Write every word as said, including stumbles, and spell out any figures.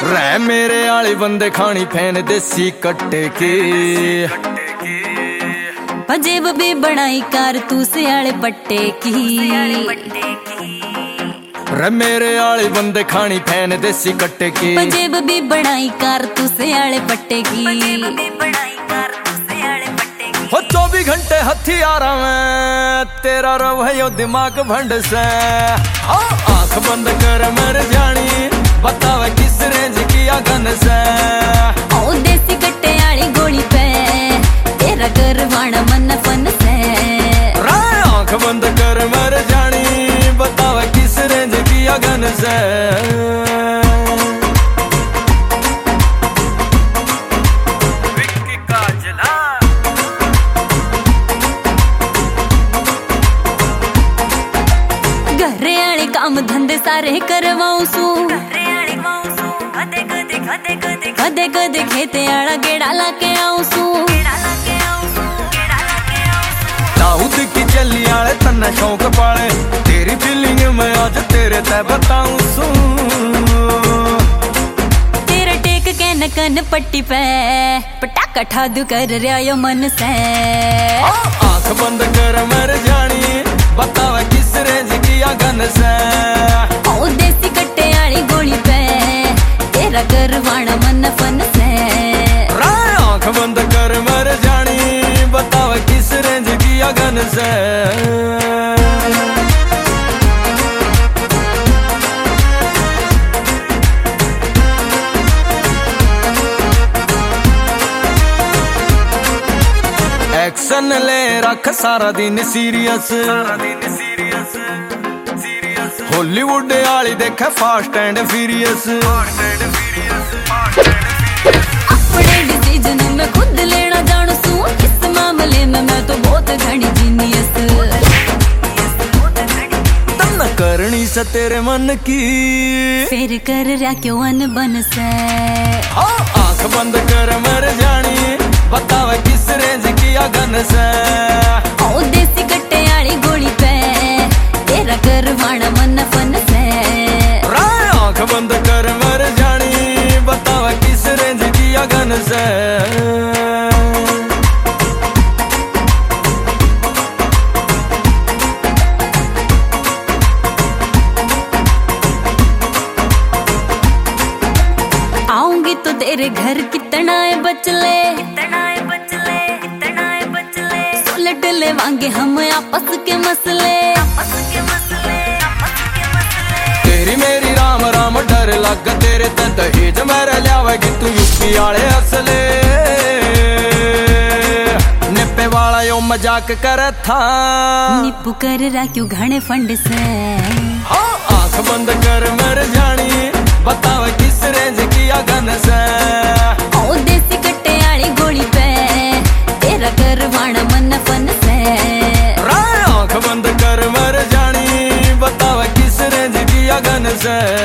रै मेरे आले बंदे खानी फैन देसी कट्टे की जेब भी बनाई कार तू सियाले पट्टे की रे मेरे आले बंदे खानी फैन देसी कट्टे की जेब भी बनाई कार तू सियाले पट्टे की हो चौबीस घंटे हथियारा में तेरा रवैयो दिमाग भंड से आंख बंद कर मर जानी बतावे किस रेंज की आगन से ओ देसी कट्टे आली गोली पे तेरा करवाना मन फन से आंख बंद कर मर जानी बतावे किस रेंज की आगन से काम धंधे सारे करवाऊं सू कदे कदे खेते आड़ा गेड़ा लाके आऊं सू दाऊद की चली आले तन्ना शौक पाले तेरी फीलिंग में आज तेरे तय बताऊं सू तेरे टेक के नकन पट्टी पे पटाखा ठादू कर रहा यो मन से आंख बंद कर मर जानी बतावे किस रेंज की आगन से ओ देसी कट्टे आली गोली पे तेरा करवाना मन फन से आंख बंद कर मर जानी बतावे किस रेंज की आगन से एक्शन ले रख सारा दिन सीरियस हॉलीवुड आली देखे फास्ट एंड फ्यूरियस अपने डिसीजन में खुद लेना जानू सू इस मामले में मैं तो बहुत घनी जीनियस तन्ना करनी से तेरे मन की फिर कर रहा क्यों अन बन से आंख बंद कर मर जानी बतावे किस रेंज की आगन से ओ देसी कट्टे आली गोली पे तेरा करवाना मन फन से आंख बंद कर मर जानी बतावे किस रेंज की आगन से आऊंगी तो तेरे घर कितना है बचले सुलट ले वांगे हम आपस के मसले तेरी मेरी राम राम डर लग तेरे ते दहेज मेरे लियावेगी तू यूपी आले असले निप्पे वाला यो मजाक करे था निप्पू कर रहा क्यों घने फंड से आंख बंद कर मर जानी बतावे किस रेंज की आगन से ओ देसी कट्टे आली गोली पे तेरा करवाना मन फन से आंख बंद कर मर जानी बतावे किस रेंज की आगन से